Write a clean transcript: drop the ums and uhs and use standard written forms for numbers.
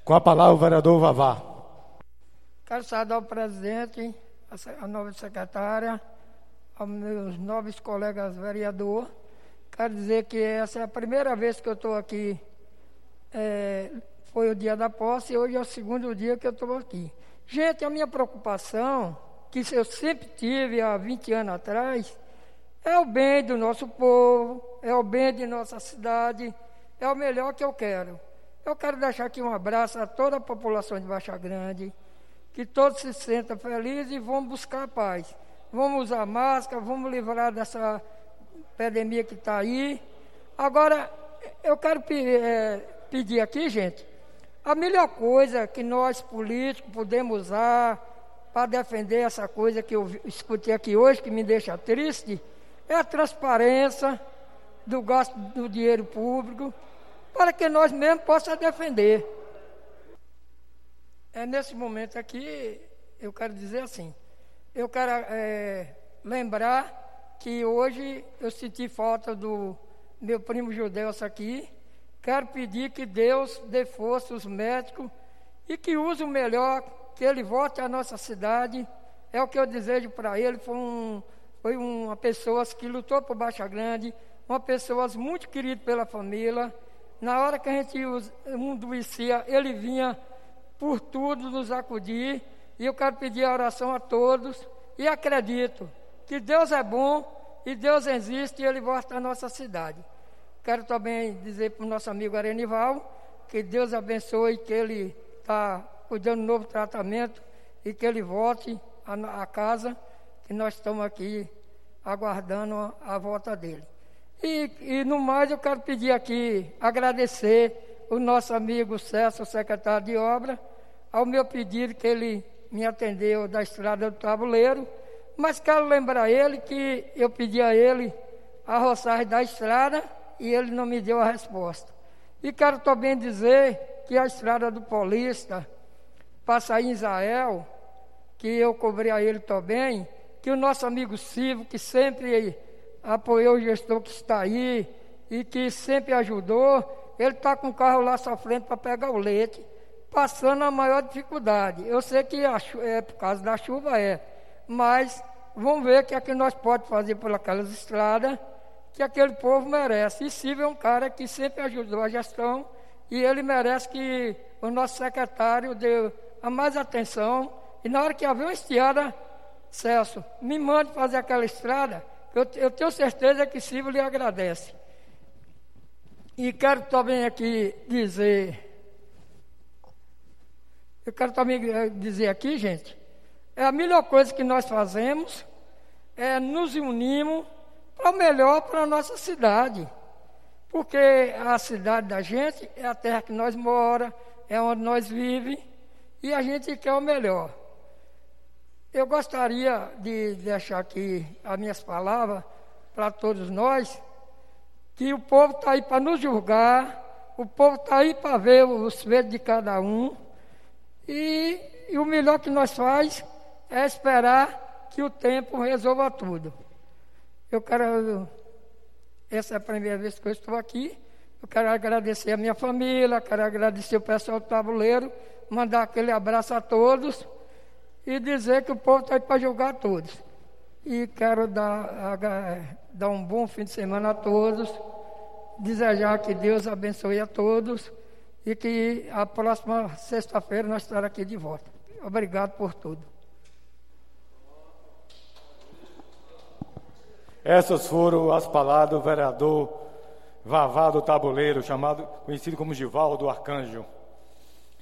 Com a palavra o vereador Vavá. Quero saudar ao presidente, a nova secretária, aos meus nobres colegas vereadores. Quero dizer que essa é a primeira vez que eu estou aqui. Foi o dia da posse e hoje é o segundo dia que eu estou aqui. Gente, a minha preocupação, que eu sempre tive há 20 anos atrás, é o bem do nosso povo, é o bem de nossa cidade, é o melhor que eu quero. Eu quero deixar aqui um abraço a toda a população de Baixa Grande, que todos se sintam felizes e vão buscar a paz. Vamos usar máscara, vamos livrar dessa pandemia que está aí. Agora, eu quero pedir aqui, gente, a melhor coisa que nós políticos podemos usar para defender essa coisa que eu escutei aqui hoje, que me deixa triste, é a transparência do gasto do dinheiro público, para que nós mesmos possamos defender. Nesse momento aqui, eu quero dizer assim, eu quero lembrar que hoje eu senti falta do meu primo Judelso aqui. Quero pedir que Deus dê força aos médicos e que use o melhor, que ele volte à nossa cidade. É o que eu desejo para ele. Foi uma pessoa que lutou por Baixa Grande, uma pessoa muito querida pela família. Na hora que a gente adoecia, ele vinha por tudo nos acudir. E eu quero pedir a oração a todos. E acredito que Deus é bom e Deus existe e ele volta à nossa cidade. Quero também dizer para o nosso amigo Arenival que Deus abençoe, que ele está cuidando do novo tratamento e que ele volte à casa, que nós estamos aqui aguardando a volta dele. E no mais eu quero pedir aqui, agradecer o nosso amigo César, o secretário de obra, ao meu pedido que ele me atendeu da Estrada do Tabuleiro, mas quero lembrar ele que eu pedi a ele a roçagem da estrada e ele não me deu a resposta. E quero também dizer que a Estrada do Paulista, passa em Israel, que eu cobrei a ele também, que o nosso amigo Silvio, que sempre apoiou o gestor que está aí e que sempre ajudou, ele está com o carro lá sofrendo para pegar o leite, passando a maior dificuldade. Eu sei que é por causa da chuva, mas vamos ver o que é que nós podemos fazer por aquelas estradas, que aquele povo merece. E Silvio é um cara que sempre ajudou a gestão e ele merece que o nosso secretário dê a mais atenção. E na hora que haver uma estrada, Celso, me mande fazer aquela estrada, eu tenho certeza que Silvio lhe agradece. E quero também aqui dizer, gente, a melhor coisa que nós fazemos é nos unirmos para o melhor para a nossa cidade. Porque a cidade da gente é a terra que nós moramos, é onde nós vivemos, e a gente quer o melhor. Eu gostaria de deixar aqui as minhas palavras para todos nós, que o povo está aí para nos julgar, o povo está aí para ver os feitos de cada um, e o melhor que nós faz é esperar que o tempo resolva tudo. Essa é a primeira vez que eu estou aqui. Eu quero agradecer a minha família, quero agradecer o pessoal do tabuleiro, mandar aquele abraço a todos e dizer que o povo está aí para julgar todos. E quero dar um bom fim de semana a todos, desejar que Deus abençoe a todos e que a próxima sexta-feira nós estaremos aqui de volta. Obrigado por tudo. Essas foram as palavras do vereador Vavá do Tabuleiro, conhecido como Givaldo Arcanjo.